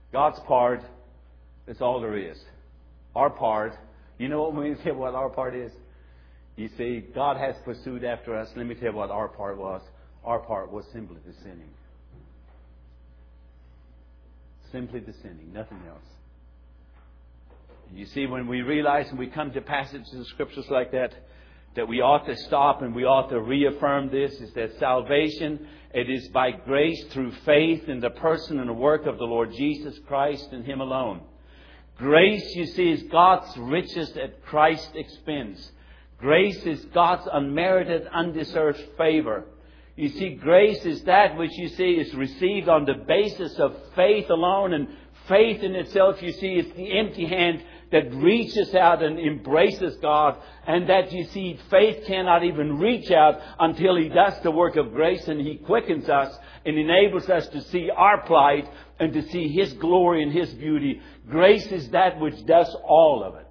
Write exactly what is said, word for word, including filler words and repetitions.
God's part, that's all there is. Our part, you know what we say what our part is? You see, God has pursued after us. Let me tell you what our part was. Our part was simply the sinning. Simply the sinning, nothing else. You see, when we realize and we come to passages in Scriptures like that, that we ought to stop and we ought to reaffirm this, is that salvation, it is by grace through faith in the person and the work of the Lord Jesus Christ and Him alone. Grace, you see, is God's riches at Christ's expense. Grace is God's unmerited, undeserved favor. You see, grace is that which you see is received on the basis of faith alone. And faith in itself, you see, is the empty hand that reaches out and embraces God. And that, you see, faith cannot even reach out until He does the work of grace and He quickens us and enables us to see our plight and to see His glory and His beauty. Grace is that which does all of it.